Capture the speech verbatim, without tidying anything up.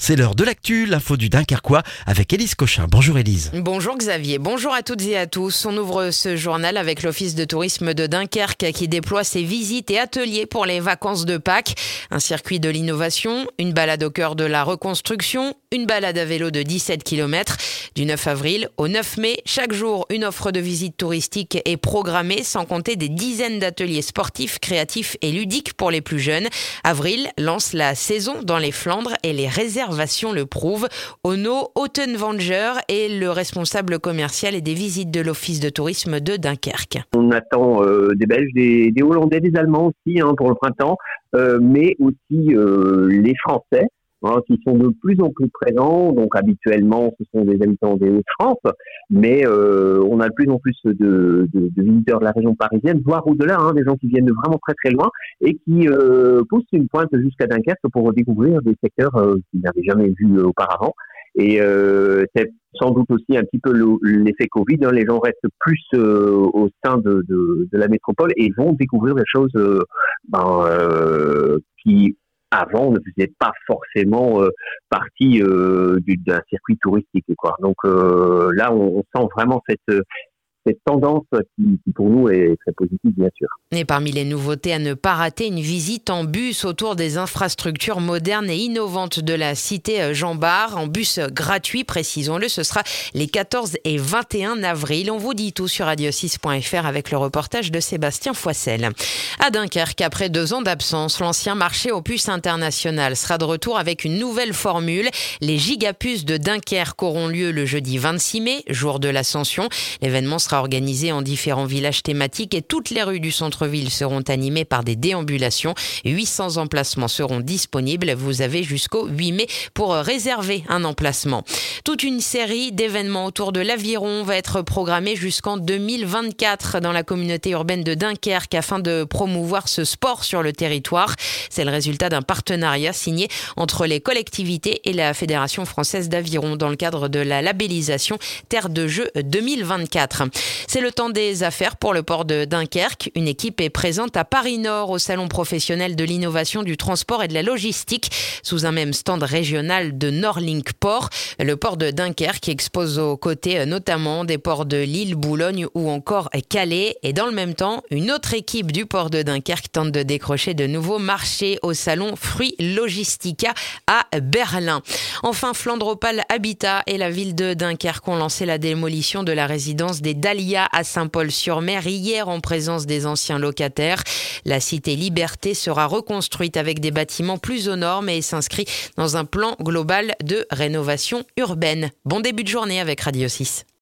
C'est l'heure de l'actu, l'info du Dunkerquois avec Élise Cochin. Bonjour Élise. Bonjour Xavier, bonjour à toutes et à tous. On ouvre ce journal avec l'Office de tourisme de Dunkerque qui déploie ses visites et ateliers pour les vacances de Pâques. Un circuit de l'innovation, une balade au cœur de la reconstruction, une balade à vélo de dix-sept kilomètres. Du neuf avril au neuf mai, chaque jour, une offre de visite touristique est programmée, sans compter des dizaines d'ateliers sportifs, créatifs et ludiques pour les plus jeunes. Avril lance la saison dans les Flandres et les réservations le prouvent. Ono Ottenvanger est le responsable commercial et des visites de l'Office de tourisme de Dunkerque. On attend euh, des Belges, des, des Hollandais, des Allemands aussi hein, pour le printemps, euh, mais aussi euh, les Français. Hein, qui sont de plus en plus présents. Donc habituellement, ce sont des habitants des Hauts-de-France, mais euh, on a de plus en plus de, de, de visiteurs de la région parisienne, voire au-delà, hein, des gens qui viennent de vraiment très très loin et qui euh, poussent une pointe jusqu'à Dunkerque pour découvrir des secteurs euh, qu'ils n'avaient jamais vus auparavant. Et euh, c'est sans doute aussi un petit peu le, l'effet Covid. Hein, les gens restent plus euh, au sein de, de, de la métropole et vont découvrir des choses euh, ben, euh, qui avant, on ne faisait pas forcément euh, partie euh, du, d'un circuit touristique, quoi. Donc euh, là, on, on sent vraiment cette, cette tendance qui, qui, pour nous, est très positive, bien sûr. Et parmi les nouveautés à ne pas rater, une visite en bus autour des infrastructures modernes et innovantes de la cité Jean Bart, en bus gratuit, précisons-le. Ce sera les quatorze et vingt et un avril. On vous dit tout sur radio six point f r avec le reportage de Sébastien Foissel. À Dunkerque, après deux ans d'absence, l'ancien marché aux puces international sera de retour avec une nouvelle formule. Les gigapuces de Dunkerque auront lieu le jeudi vingt-six mai, jour de l'Ascension. L'événement sera organisé en différents villages thématiques et toutes les rues du centre-ville seront animées par des déambulations. huit cents emplacements seront disponibles. Vous avez jusqu'au huit mai pour réserver un emplacement. Toute une série d'événements autour de l'aviron va être programmée jusqu'en deux mille vingt-quatre dans la communauté urbaine de Dunkerque afin de promouvoir ce sport sur le territoire. C'est le résultat d'un partenariat signé entre les collectivités et la Fédération française d'aviron dans le cadre de la labellisation Terre de Jeux deux mille vingt-quatre. C'est le temps des affaires pour le port de Dunkerque. Une équipe est présente à Paris-Nord au salon professionnel de l'innovation du transport et de la logistique sous un même stand régional de Nordlink Port. Le port de Dunkerque expose aux côtés notamment des ports de Lille, Boulogne ou encore Calais. Et dans le même temps, une autre équipe du port de Dunkerque tente de décrocher de nouveaux marchés au salon Fruits Logistica à Berlin. Enfin, Flandropal Habitat et la ville de Dunkerque ont lancé la démolition de la résidence des Dahlias à Saint-Paul-sur-Mer hier en présence des anciens locataires. La cité Liberté sera reconstruite avec des bâtiments plus aux normes et s'inscrit dans un plan global de rénovation urbaine. Bon début de journée avec Radio six.